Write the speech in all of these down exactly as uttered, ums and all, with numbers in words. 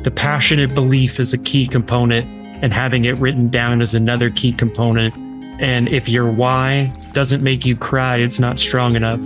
The passionate belief is a key component, and having it written down is another key component. And if your why doesn't make you cry, it's not strong enough.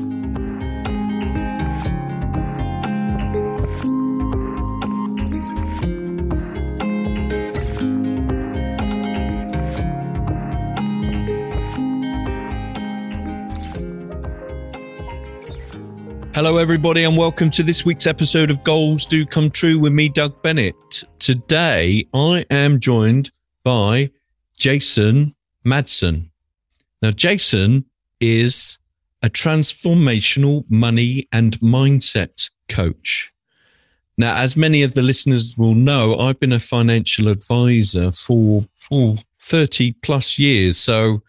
Hello, everybody, and welcome to this week's episode of Goals Do Come True with me, Doug Bennett. Today, I am joined by Jason Madsen. Now, Jason is a transformational money and mindset coach. Now, as many of the listeners will know, I've been a financial advisor for, for thirty plus years. So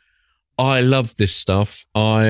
I love this stuff.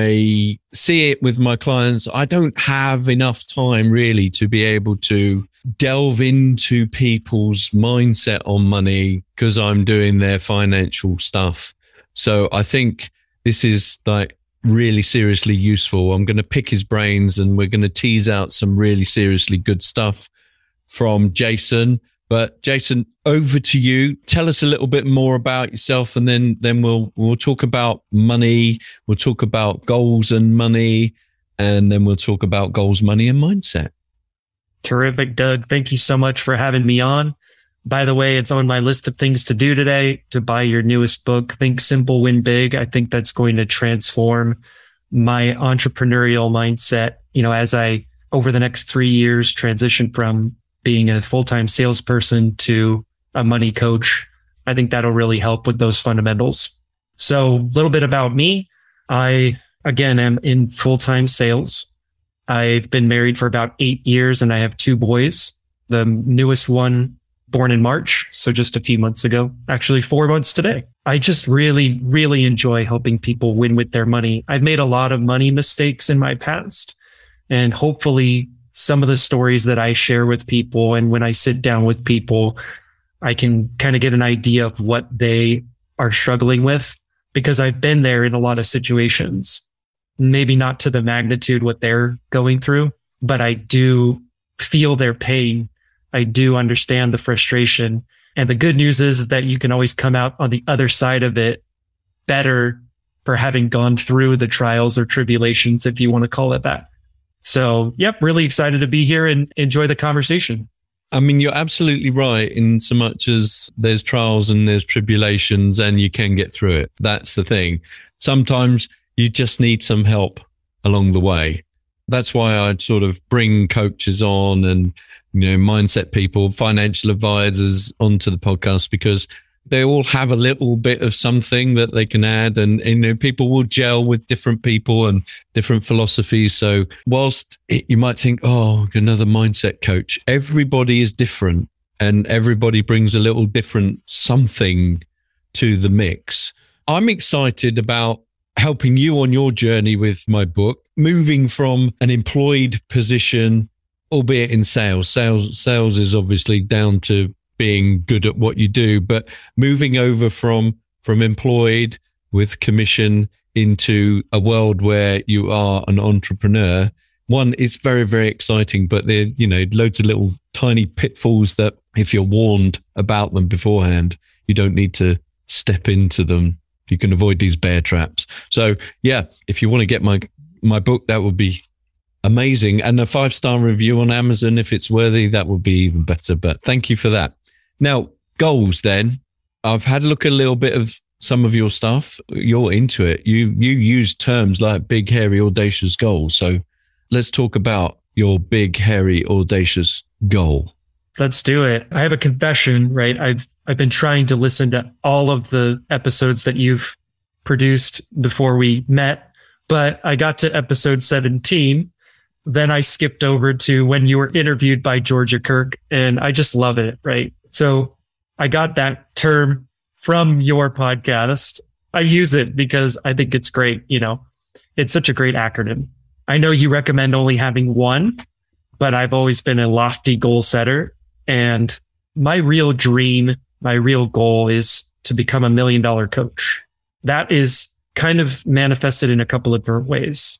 I see it with my clients. I don't have enough time really to be able to delve into people's mindset on money because I'm doing their financial stuff. So I think this is like really seriously useful. I'm going to pick his brains and we're going to tease out some really seriously good stuff from Jason. But Jason, over to you. Tell us a little bit more about yourself, and then then we'll we'll talk about money. We'll talk about goals and money, and then we'll talk about goals, money, and mindset. Terrific, Doug. Thank you so much for having me on. By the way, it's on my list of things to do today to buy your newest book, Think Simple, Win Big. I think that's going to transform my entrepreneurial mindset. You know, as I over the next three years transition from being a full-time salesperson to a money coach, I think that'll really help with those fundamentals. So a little bit about me. I, again, am in full-time sales. I've been married for about eight years and I have two boys. The newest one born in March, so just a few months ago, actually four months today. I just really, really enjoy helping people win with their money. I've made a lot of money mistakes in my past, and hopefully some of the stories that I share with people, and when I sit down with people, I can kind of get an idea of what they are struggling with, because I've been there in a lot of situations, maybe not to the magnitude what they're going through, but I do feel their pain. I do understand the frustration. And the good news is that you can always come out on the other side of it better for having gone through the trials or tribulations, if you want to call it that. So, yep, really excited to be here and enjoy the conversation. I mean, you're absolutely right in so much as there's trials and there's tribulations and you can get through it. That's the thing. Sometimes you just need some help along the way. That's why I sort of bring coaches on and, you know, mindset people, financial advisors onto the podcast, because they all have a little bit of something that they can add, and, and you know, people will gel with different people and different philosophies. So whilst it, you might think, oh, another mindset coach, everybody is different and everybody brings a little different something to the mix. I'm excited about helping you on your journey with my book, moving from an employed position, albeit in sales. Sales, sales is obviously down to being good at what you do, but moving over from from employed with commission into a world where you are an entrepreneur. One, it's very, very exciting, but there, you know, loads of little tiny pitfalls that if you're warned about them beforehand, you don't need to step into them. You can avoid these bear traps. So yeah, if you want to get my my book, that would be amazing. And a five-star review on Amazon, if it's worthy, that would be even better. But thank you for that. Now, goals then. I've had a look at a little bit of some of your stuff. You're into it. You you use terms like big, hairy, audacious goals. So let's talk about your big, hairy, audacious goal. Let's do it. I have a confession, right? I've I've been trying to listen to all of the episodes that you've produced before we met, but I got to episode seventeen. Then I skipped over to when you were interviewed by Georgia Kirk, and I just love it, right? So I got that term from your podcast. I use it because I think it's great. You know, it's such a great acronym. I know you recommend only having one, but I've always been a lofty goal setter. And my real dream, my real goal is to become a million dollar coach. That is kind of manifested in a couple of different ways.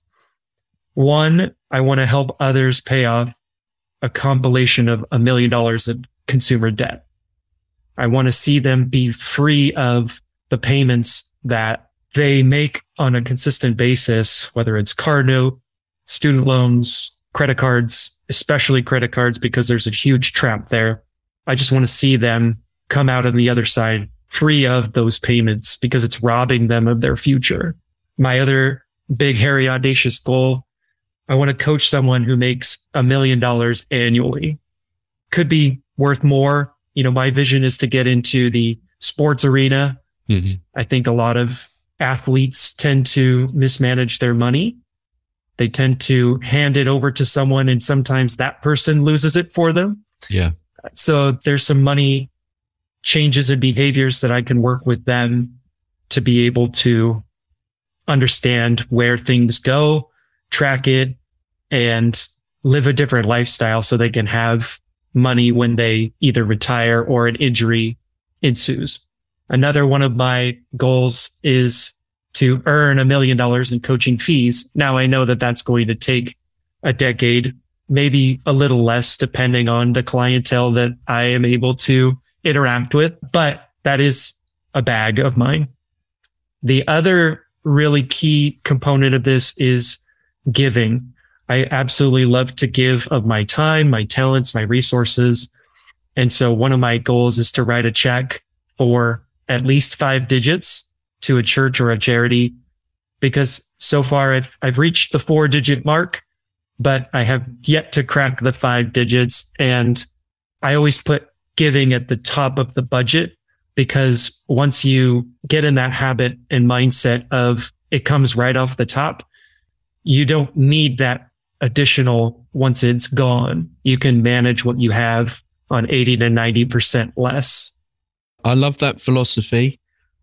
One, I want to help others pay off a compilation of a million dollars of consumer debt. I want to see them be free of the payments that they make on a consistent basis, whether it's car note, student loans, credit cards, especially credit cards, because there's a huge trap there. I just want to see them come out on the other side free of those payments because it's robbing them of their future. My other big, hairy, audacious goal, I want to coach someone who makes a million dollars annually. Could be worth more. You know, my vision is to get into the sports arena. Mm-hmm. I think a lot of athletes tend to mismanage their money. They tend to hand it over to someone and sometimes that person loses it for them. Yeah. So there's some money changes in behaviors that I can work with them to be able to understand where things go, track it, and live a different lifestyle so they can have money when they either retire or an injury ensues. Another one of my goals is to earn a million dollars in coaching fees. Now I know that that's going to take a decade, maybe a little less depending on the clientele that I am able to interact with, but that is a bag of mine. The other really key component of this is giving. I absolutely love to give of my time, my talents, my resources. And so one of my goals is to write a check for at least five digits to a church or a charity, because so far I've, I've reached the four digit mark, but I have yet to crack the five digits. And I always put giving at the top of the budget, because once you get in that habit and mindset of it comes right off the top, you don't need that additional once it's gone. You can manage what you have on eighty to ninety percent less. I love that philosophy.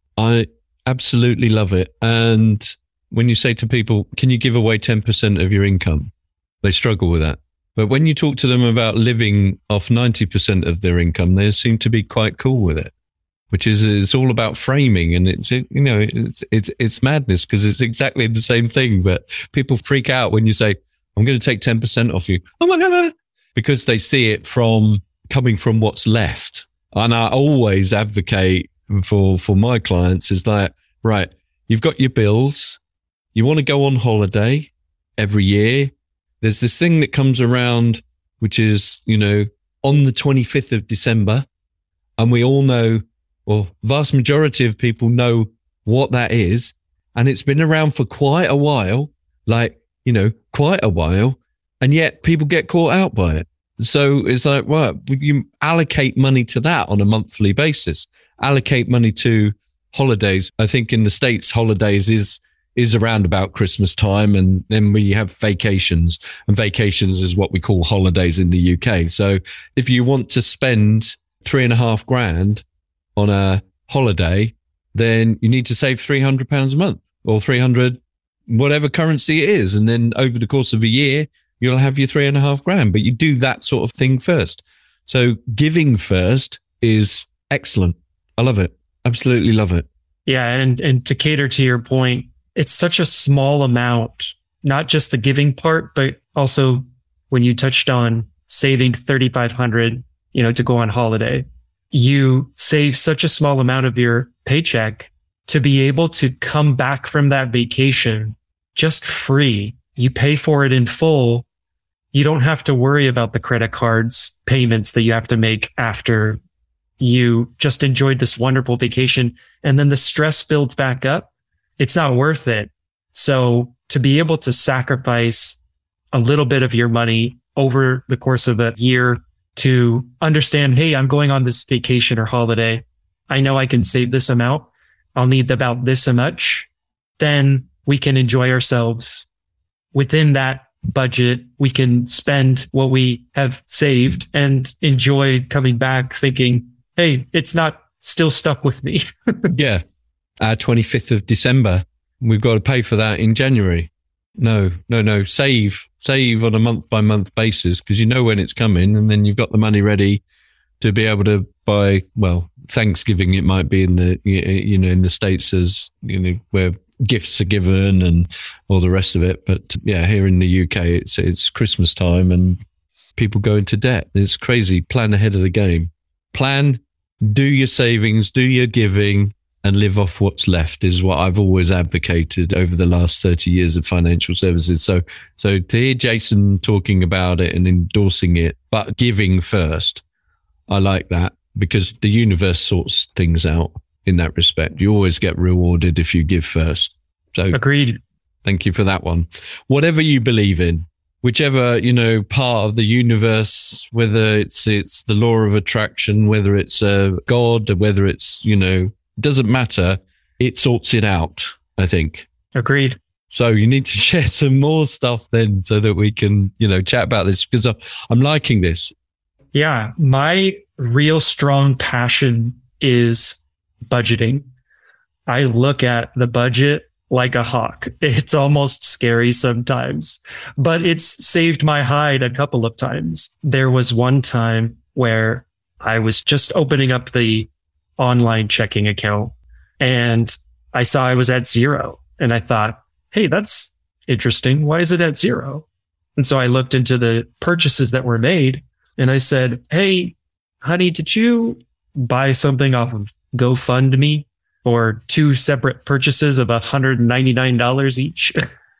I absolutely love it. And when you say to people, can you give away ten percent of your income? They struggle with that. But when you talk to them about living off ninety percent of their income, they seem to be quite cool with it, which is, it's all about framing. And it's, you know, it's, it's, it's madness because it's exactly the same thing. But people freak out when you say, I'm going to take ten percent off you. Oh my God. Because they see it from coming from what's left. And I always advocate for, for my clients is that, right, you've got your bills. You want to go on holiday every year. There's this thing that comes around, which is, you know, on the twenty-fifth of December. And we all know, or vast majority of people know what that is. And it's been around for quite a while, like, you know, quite a while. And yet people get caught out by it. So it's like, well, you allocate money to that on a monthly basis, allocate money to holidays. I think in the States, holidays is, is around about Christmas time. And then we have vacations, and vacations is what we call holidays in the U K. So if you want to spend three and a half grand on a holiday, then you need to save three hundred pounds a month or three hundred, whatever currency it is. And then over the course of a year, you'll have your three and a half grand, but you do that sort of thing first. So giving first is excellent. I love it. Absolutely love it. Yeah. And, and to cater to your point, it's such a small amount, not just the giving part, but also when you touched on saving thirty-five hundred, you know, to go on holiday, you save such a small amount of your paycheck to be able to come back from that vacation just free. You pay for it in full. You don't have to worry about the credit cards payments that you have to make after you just enjoyed this wonderful vacation. And then the stress builds back up. It's not worth it. So to be able to sacrifice a little bit of your money over the course of a year to understand, hey, I'm going on this vacation or holiday. I know I can save this amount. I'll need about this much. Then we can enjoy ourselves within that budget. We can spend what we have saved and enjoy coming back thinking, hey, it's not still stuck with me. Yeah. Uh, twenty-fifth of December. We've got to pay for that in January. No, no, no. Save, save on a month by month basis because you know when it's coming, and then you've got the money ready to be able to buy, well, Thanksgiving, it might be in the, you know, in the States as, you know, where gifts are given and all the rest of it. But yeah, here in the U K, it's, it's Christmas time and people go into debt. It's crazy. Plan ahead of the game. plan, do your savings, do your giving, and live off what's left is what I've always advocated over the last thirty years of financial services. So, so to hear Jason talking about it and endorsing it, but giving first, I like that because the universe sorts things out in that respect. You always get rewarded if you give first. So agreed. Thank you for that one. Whatever you believe in, whichever, you know, part of the universe, whether it's, it's the law of attraction, whether it's uh, God, or whether it's, you know, doesn't matter. It sorts it out, I think. Agreed. So you need to share some more stuff then so that we can, you know, chat about this because I'm liking this. Yeah. My real strong passion is budgeting. I look at the budget like a hawk. It's almost scary sometimes, but it's saved my hide a couple of times. There was one time where I was just opening up the online checking account and I saw I was at zero and I thought, hey, that's interesting. Why is it at zero? And so I looked into the purchases that were made and I said, hey, honey, did you buy something off of GoFundMe for two separate purchases of one hundred ninety-nine dollars each?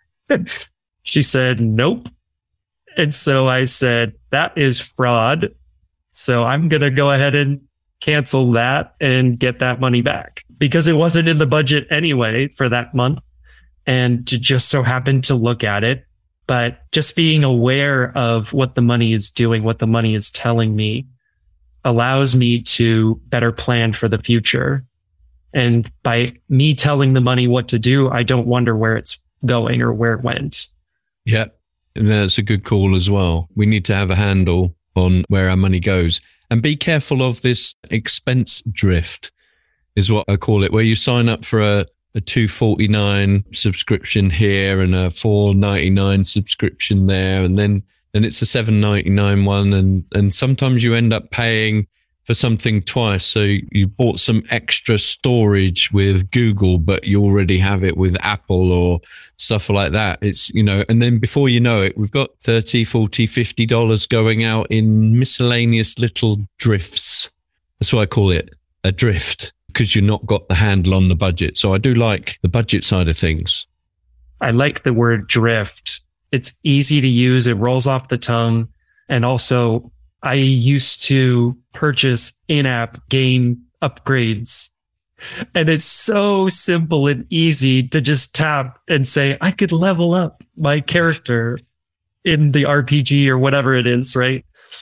She said, nope. And so I said, that is fraud. So I'm going to go ahead and cancel that and get that money back because it wasn't in the budget anyway for that month. And just so happened to look at it, but just being aware of what the money is doing, what the money is telling me allows me to better plan for the future. And by me telling the money what to do, I don't wonder where it's going or where it went. Yeah. And that's a good call as well. We need to have a handle on where our money goes. And be careful of this expense drift, is what I call it, where you sign up for a, a two forty-nine subscription here and a four ninety-nine subscription there, and then then it's a seven ninety-nine one, and and sometimes you end up paying for something twice. So you bought some extra storage with Google, but you already have it with Apple or stuff like that. It's, you know, and then before you know it, we've got thirty, forty, fifty dollars going out in miscellaneous little drifts. That's what I call it, a drift, because you've not got the handle on the budget. So I do like the budget side of things. I like the word drift. It's easy to use. It rolls off the tongue. And also, I used to purchase in-app game upgrades, and it's so simple and easy to just tap and say, I could level up my character in the R P G or whatever it is, right?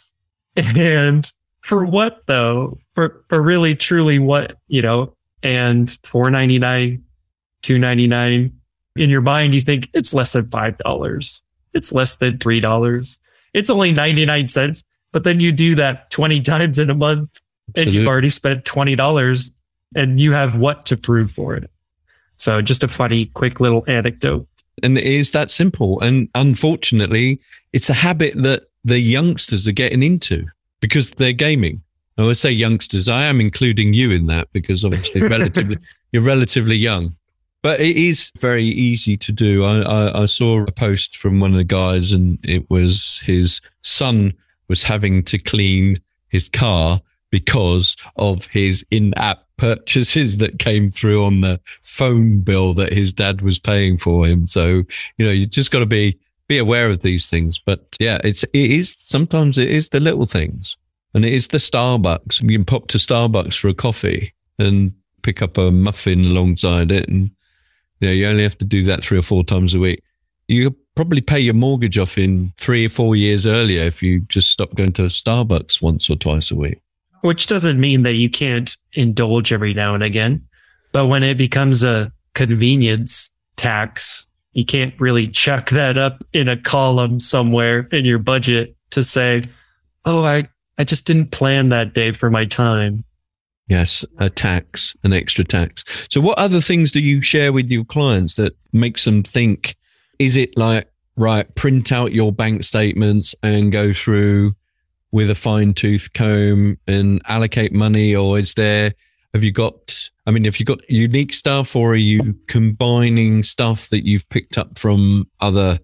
And for what though? For, for really, truly what, you know, and four ninety-nine, two ninety-nine, in your mind, you think it's less than five dollars. It's less than three dollars. It's only ninety-nine cents. But then you do that twenty times in a month and Absolutely. You've already spent twenty dollars and you have what to prove for it. So just a funny, quick little anecdote. And it is that simple. And unfortunately, it's a habit that the youngsters are getting into because they're gaming. I would say youngsters. I am including you in that because obviously relatively, you're relatively young. But it is very easy to do. I, I, I saw a post from one of the guys and it was his son was having to clean his car because of his in-app purchases that came through on the phone bill that his dad was paying for him. So, you know, you just got to be be aware of these things. But yeah, it's it is sometimes it is the little things, and it is the Starbucks. You can pop to Starbucks for a coffee and pick up a muffin alongside it, and you know you only have to do that three or four times a week. You probably pay your mortgage off in three or four years earlier if you just stop going to a Starbucks once or twice a week. Which doesn't mean that you can't indulge every now and again. But when it becomes a convenience tax, you can't really chuck that up in a column somewhere in your budget to say, oh, I, I just didn't plan that day for my time. Yes, a tax, an extra tax. So what other things do you share with your clients that makes them think, is it like, right, print out your bank statements and go through with a fine tooth comb and allocate money? Or is there, have you got, I mean, have you got unique stuff, or are you combining stuff that you've picked up from other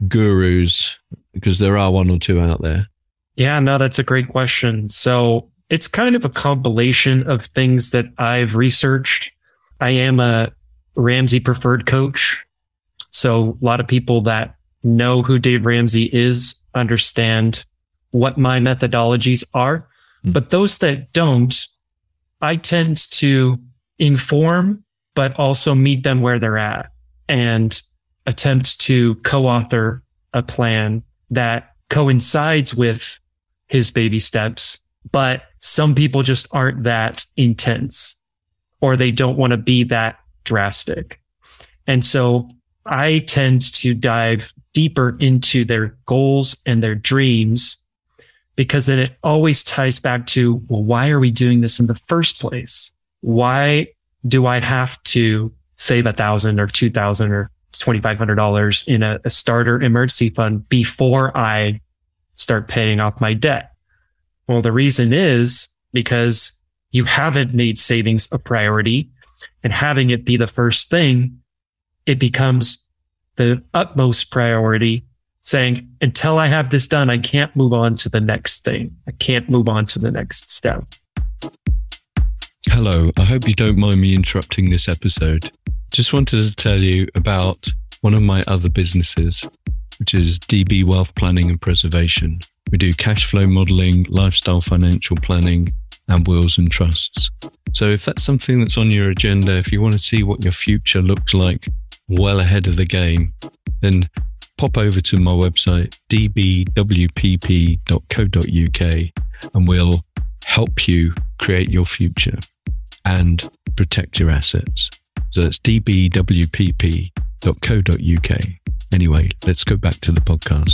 gurus? Because there are one or two out there. Yeah, no, that's a great question. So it's kind of a compilation of things that I've researched. I am a Ramsey preferred coach. So a lot of people that know who Dave Ramsey is understand what my methodologies are. Mm. But those that don't, I tend to inform, but also meet them where they're at and attempt to co-author a plan that coincides with his baby steps. But some people just aren't that intense, or they don't want to be that drastic. And so I tend to dive deeper into their goals and their dreams, because then it always ties back to, well, why are we doing this in the first place? Why do I have to save a thousand or two thousand or twenty-five hundred dollars in a, a starter emergency fund before I start paying off my debt? Well, the reason is because you haven't made savings a priority, and having it be the first thing, it becomes the utmost priority, saying, until I have this done, I can't move on to the next thing. I can't move on to the next step. Hello, I hope you don't mind me interrupting this episode. Just wanted to tell you about one of my other businesses, which is D B Wealth Planning and Preservation. We do cash flow modeling, lifestyle financial planning, and wills and trusts. So if that's something that's on your agenda, if you want to see what your future looks like well ahead of the game, then pop over to my website, d b w p p dot co dot u k, and we'll help you create your future and protect your assets. So that's d b w p p dot co dot u k. Anyway, let's go back to the podcast.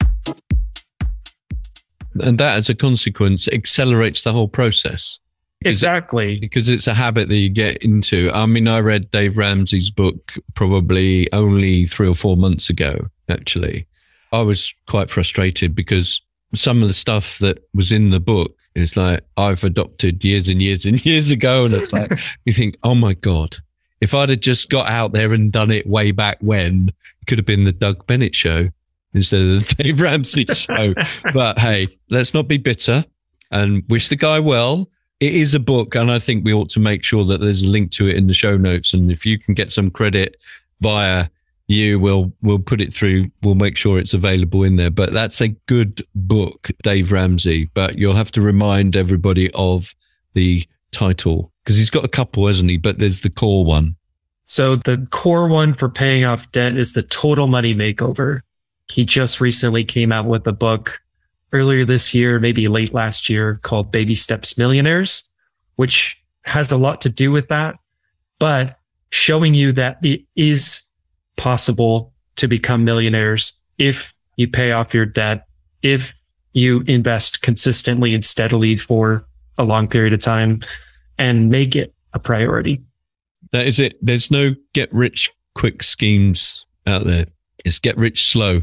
And that, as a consequence, accelerates the whole process. Exactly. Because it's a habit that you get into. I mean, I read Dave Ramsey's book probably only three or four months ago, actually. I was quite frustrated because some of the stuff that was in the book is like I've adopted years and years and years ago. And it's like, you think, oh my God, if I'd have just got out there and done it way back when, it could have been the Doug Bennett show instead of the Dave Ramsey show. But hey, let's not be bitter and wish the guy well. It is a book, and I think we ought to make sure that there's a link to it in the show notes. And if you can get some credit via you, we'll we'll put it through. We'll make sure it's available in there. But that's a good book, Dave Ramsey. But you'll have to remind everybody of the title, because he's got a couple, hasn't he? But there's the core one. So the core one for paying off debt is the Total Money Makeover. He just recently came out with a book earlier this year, maybe late last year, called Baby Steps Millionaires, which has a lot to do with that, but showing you that it is possible to become millionaires if you pay off your debt, if you invest consistently and steadily for a long period of time and make it a priority. That is it. There's no get rich quick schemes out there. It's get rich slow.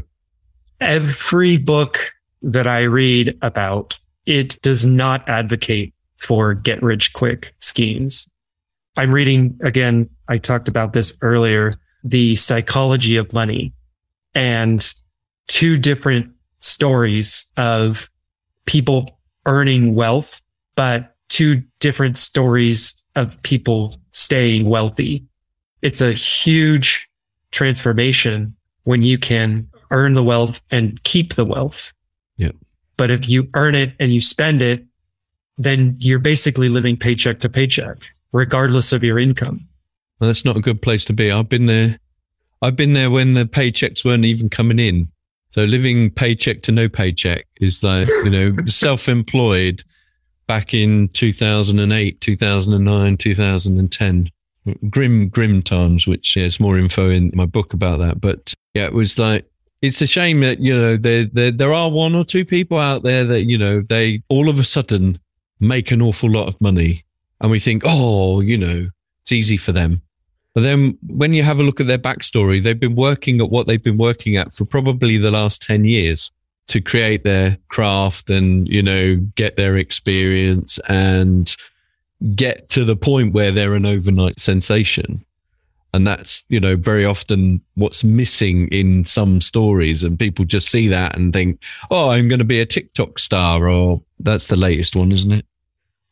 Every book that I read about, it does not advocate for get rich quick schemes. I'm reading, again, I talked about this earlier, The Psychology of Money, and two different stories of people earning wealth, but two different stories of people staying wealthy. It's a huge transformation when you can earn the wealth and keep the wealth. Yeah. But if you earn it and you spend it, then you're basically living paycheck to paycheck, regardless of your income. Well, that's not a good place to be. I've been there. I've been there when the paychecks weren't even coming in. So living paycheck to no paycheck is like, you know, self-employed back in two thousand eight, two thousand nine, two thousand ten. Grim, grim times, which there's more info in my book about that. But yeah, it was like, it's a shame that, you know, there, there, there are one or two people out there that, you know, they all of a sudden make an awful lot of money and we think, oh, you know, it's easy for them. But then when you have a look at their backstory, they've been working at what they've been working at for probably the last ten years to create their craft and, you know, get their experience and get to the point where they're an overnight sensation. And that's, you know, very often what's missing in some stories. And people just see that and think, oh, I'm going to be a TikTok star, or that's the latest one, isn't it?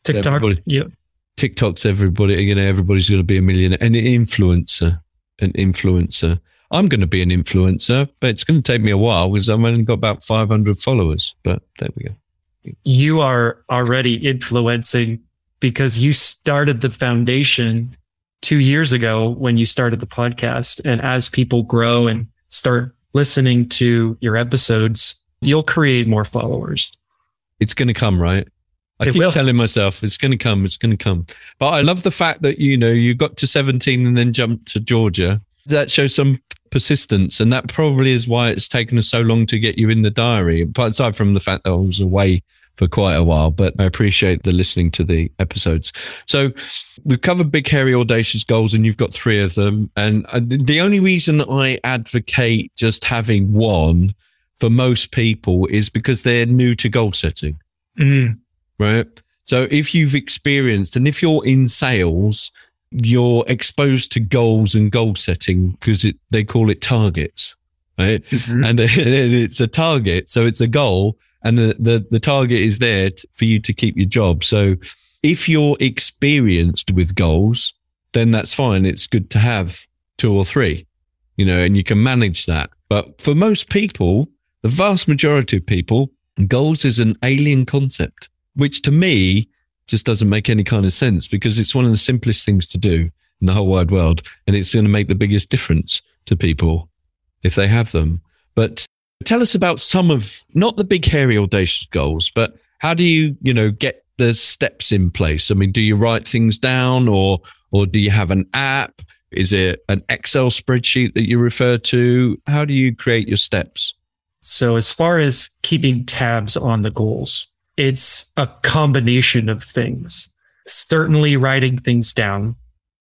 TikTok. Everybody, yeah. TikTok's everybody, you know, everybody's going to be a millionaire. An influencer, an influencer. I'm going to be an influencer, but it's going to take me a while because I've only got about five hundred followers. But there we go. You are already influencing because you started the foundation two years ago when you started the podcast. And as people grow and start listening to your episodes, you'll create more followers. It's going to come, right? I It keep will. telling myself it's going to come, it's going to come. But I love the fact that, you know, you got to seventeen and then jumped to Georgia. That shows some persistence. And that probably is why it's taken us so long to get you in the diary. But aside from the fact that I was away for quite a while, but I appreciate the listening to the episodes. So we've covered big, hairy, audacious goals, and you've got three of them. And the only reason I advocate just having one for most people is because they're new to goal setting, Mm. right? So if you've experienced, and if you're in sales, you're exposed to goals and goal setting because it, they call it targets, right? Mhm. And it's a target. So it's a goal. And the, the, the target is there t- for you to keep your job. So if you're experienced with goals, then that's fine. It's good to have two or three, you know, and you can manage that. But for most people, the vast majority of people, goals is an alien concept, which to me just doesn't make any kind of sense because it's one of the simplest things to do in the whole wide world. And it's going to make the biggest difference to people if they have them. But tell us about some of, not the big, hairy, audacious goals, but how do you, you know, get the steps in place? I mean, do you write things down or, or do you have an app? Is it an Excel spreadsheet that you refer to? How do you create your steps? So as far as keeping tabs on the goals, it's a combination of things. Certainly writing things down.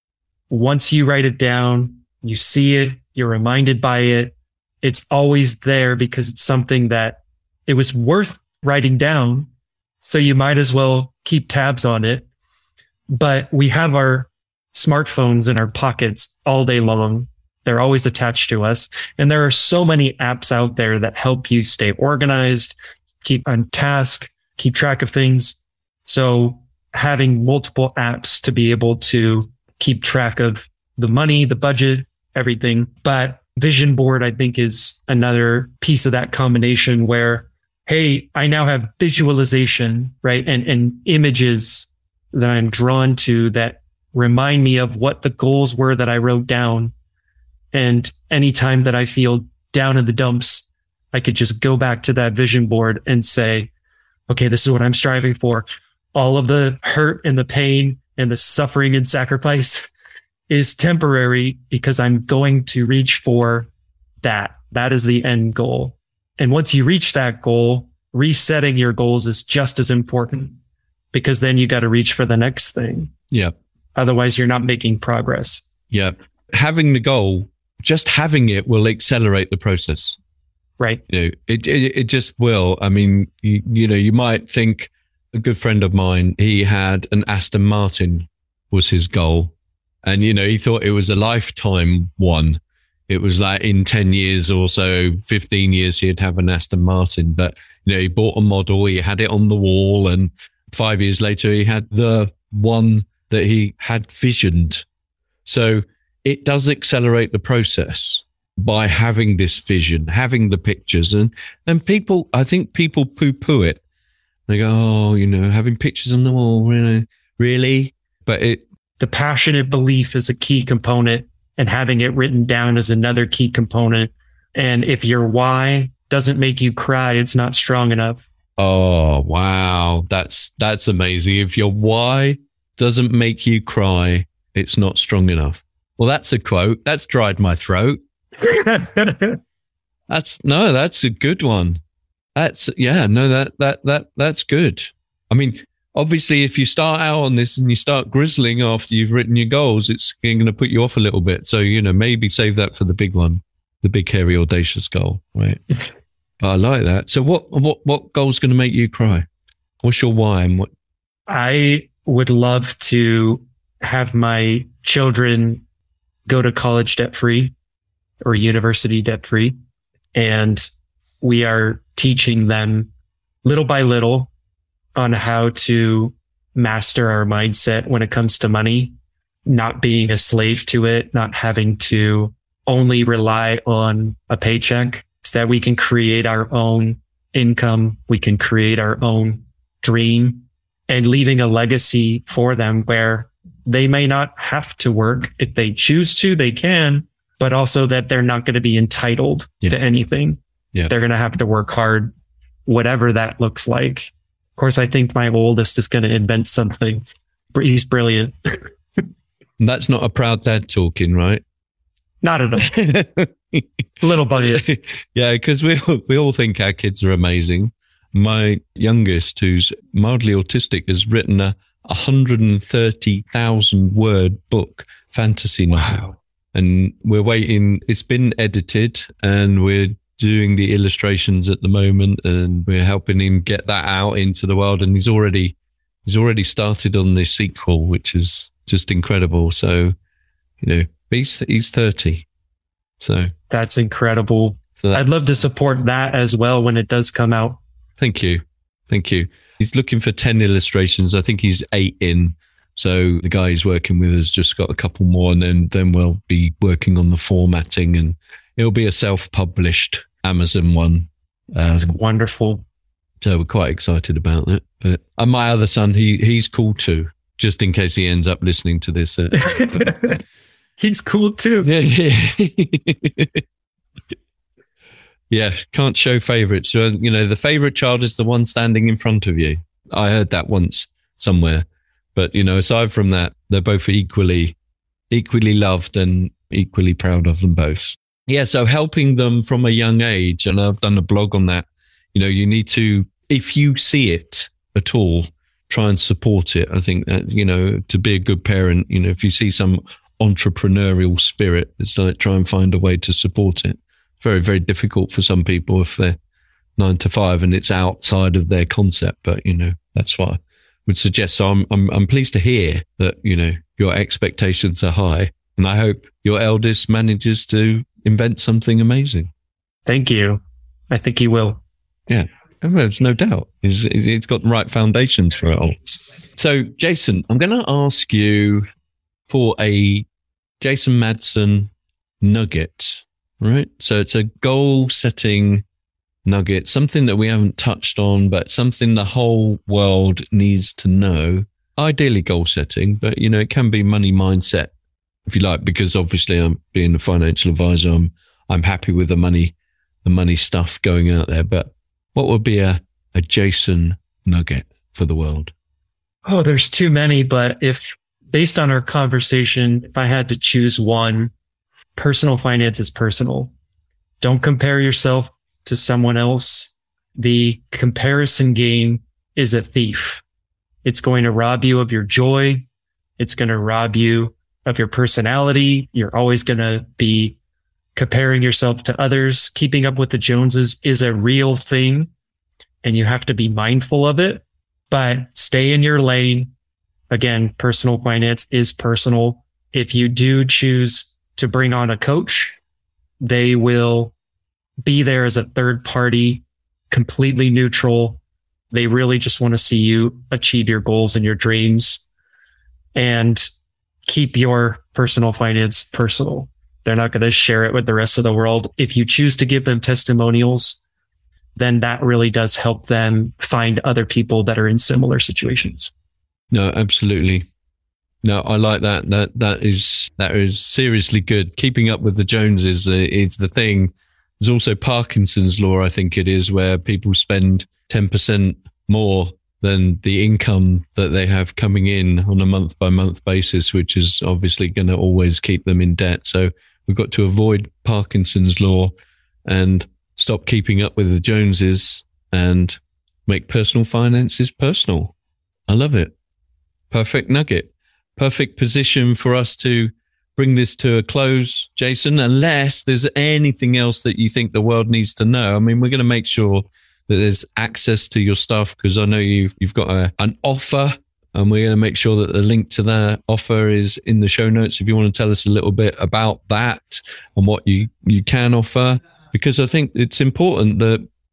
Once you write it down, you see it, you're reminded by it. It's always there because it's something that it was worth writing down. So you might as well keep tabs on it. But we have our smartphones in our pockets all day long. They're always attached to us. And there are so many apps out there that help you stay organized, keep on task, keep track of things. So having multiple apps to be able to keep track of the money, the budget, everything. But Vision board, I think, is another piece of that combination where, hey, I now have visualization, right? And, and images that I'm drawn to that remind me of what the goals were that I wrote down. And anytime that I feel down in the dumps, I could just go back to that vision board and say, okay, this is what I'm striving for. All of the hurt and the pain and the suffering and sacrifice is temporary because I'm going to reach for that. That is the end goal. And once you reach that goal, resetting your goals is just as important because then you got to reach for the next thing. Yeah. Otherwise, you're not making progress. Yeah. Having the goal, just having it will accelerate the process. Right. You know, it, it, it just will. I mean, you, you know, you might think a good friend of mine, he had an Aston Martin was his goal. And, you know, he thought it was a lifetime one. It was like in ten years or so, fifteen years, he'd have an Aston Martin. But, you know, he bought a model, he had it on the wall. And five years later, he had the one that he had visioned. So it does accelerate the process by having this vision, having the pictures. And, and people, I think people poo poo it. They go, oh, you know, having pictures on the wall, really? Really? But it, The passionate belief is a key component, and having it written down is another key component. And if your why doesn't make you cry, it's not strong enough. oh, wow. That's, that's amazing. If your why doesn't make you cry, it's not strong enough. Well, that's a quote. That's dried my throat. That's no, that's a good one. That's yeah, no, that that that that's good. I mean, obviously, if you start out on this and you start grizzling after you've written your goals, it's going to put you off a little bit. So, you know, maybe save that for the big one, the big, hairy, audacious goal, right? I like that. So, what what what goal's going to make you cry? What's your why? And what? I would love to have my children go to college debt free or university debt free, and we are teaching them little by little on how to master our mindset when it comes to money, not being a slave to it, not having to only rely on a paycheck, so that we can create our own income. We can create our own dream and leaving a legacy for them where they may not have to work. If they choose to, they can, but also that they're not going to be entitled yeah. to anything. Yeah. They're going to have to work hard, whatever that looks like. Of course, I think my oldest is going to invent something. He's brilliant. That's not a proud dad talking, right? Not at all. A little biased. Yeah, because we, we all think our kids are amazing. My youngest, who's mildly autistic, has written a one hundred thirty thousand word book, fantasy novel. Wow. And we're waiting. It's been edited and we're doing the illustrations at the moment, and we're helping him get that out into the world. And he's already, he's already started on this sequel, which is just incredible. So, you know, he's, he's thirty. So that's incredible. So that, I'd love to support that as well when it does come out. Thank you. Thank you. He's looking for ten illustrations. I think he's eight in. So the guy he's working with has just got a couple more, and then, then we'll be working on the formatting, and it'll be a self-published Amazon one. Um, That's wonderful. So we're quite excited about that. But and my other son, he he's cool too, just in case he ends up listening to this. Uh, he's cool too. Yeah, yeah. Yeah, can't show favorites. So, you know, the favorite child is the one standing in front of you. I heard that once somewhere. But, you know, aside from that, they're both equally, equally loved and equally proud of them both. Yeah, so helping them from a young age, and I've done a blog on that. You know, you need to, if you see it at all, try and support it. I think that, you know, to be a good parent, you know, if you see some entrepreneurial spirit, it's like try and find a way to support it. Very, very difficult for some people if they're nine to five and it's outside of their concept. But, you know, that's what I would suggest. So I'm, I'm, I'm pleased to hear that, you know, your expectations are high, and I hope your eldest manages to invent something amazing. Thank you. I think he will. Yeah, there's no doubt. He's, he's got the right foundations for it all. So, Jason, I'm going to ask you for a Jason Madsen nugget. Right. So it's a goal setting nugget, something that we haven't touched on, but something the whole world needs to know. Ideally goal setting, but, you know, it can be money mindset, if you like, because obviously I'm being a financial advisor. I'm, I'm happy with the money, the money stuff going out there. But what would be a, a Jason nugget for the world? Oh, there's too many, but if based on our conversation, if I had to choose one, personal finance is personal. Don't compare yourself to someone else. The comparison game is a thief. It's going to rob you of your joy. It's going to rob you of your personality. You're always going to be comparing yourself to others. Keeping up with the Joneses is a real thing, and you have to be mindful of it, but stay in your lane. Again, personal finance is personal. If you do choose to bring on a coach, they will be there as a third party, completely neutral. They really just want to see you achieve your goals and your dreams, and keep your personal finance personal. They're not going to share it with the rest of the world. If you choose to give them testimonials, then that really does help them find other people that are in similar situations. No, absolutely. No, I like that. That that is that is seriously good. Keeping up with the Joneses uh, is the thing. There's also Parkinson's law, I think it is, where people spend ten percent more than the income that they have coming in on a month by month basis, which is obviously going to always keep them in debt. So we've got to avoid Parkinson's law and stop keeping up with the Joneses and make personal finances personal. I love it. Perfect nugget. Perfect position for us to bring this to a close, Jason, unless there's anything else that you think the world needs to know. I mean, we're going to make sure that there's access to your stuff, because I know you've, you've got a, an offer, and we're going to make sure that the link to that offer is in the show notes. If you want to tell us a little bit about that and what you, you can offer, because I think it's important that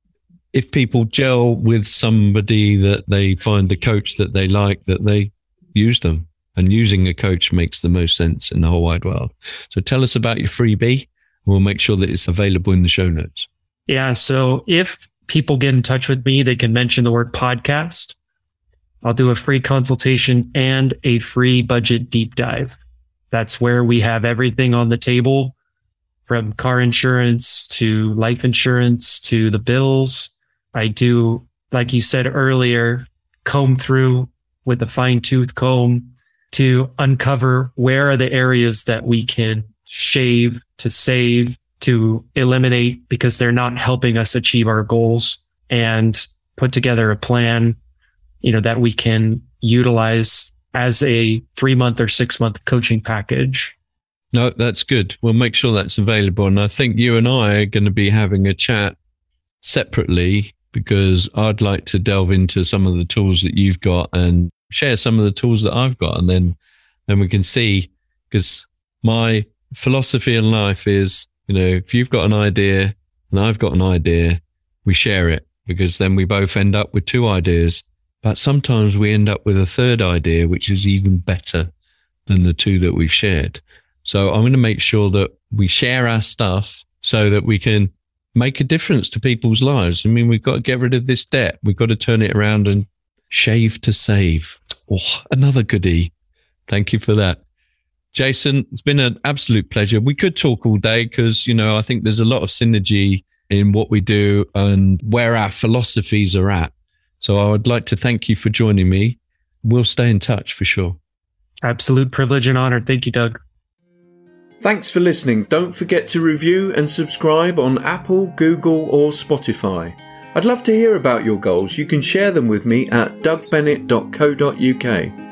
if people gel with somebody that they find the coach that they like, that they use them. And using a coach makes the most sense in the whole wide world. So tell us about your freebie. We'll make sure that it's available in the show notes. Yeah. So if people get in touch with me, they can mention the word podcast. I'll do a free consultation and a free budget deep dive. That's where we have everything on the table, from car insurance to life insurance to the bills. I do, like you said earlier, comb through with a fine tooth comb to uncover where are the areas that we can shave, to save, to eliminate because they're not helping us achieve our goals, and put together a plan, you know, that we can utilize as a three month or six month coaching package. No, that's good. We'll make sure that's available. And I think you and I are going to be having a chat separately, because I'd like to delve into some of the tools that you've got and share some of the tools that I've got. And then, then we can see, because my philosophy in life is, you know, if you've got an idea and I've got an idea, we share it, because then we both end up with two ideas. But sometimes we end up with a third idea, which is even better than the two that we've shared. So I'm going to make sure that we share our stuff so that we can make a difference to people's lives. I mean, we've got to get rid of this debt. We've got to turn it around and shave to save. Oh, another goodie. Thank you for that. Jason, it's been an absolute pleasure. We could talk all day because, you know, I think there's a lot of synergy in what we do and where our philosophies are at. So I would like to thank you for joining me. We'll stay in touch for sure. Absolute privilege and honor. Thank you, Doug. Thanks for listening. Don't forget to review and subscribe on Apple, Google, or Spotify. I'd love to hear about your goals. You can share them with me at doug bennett dot co dot uk.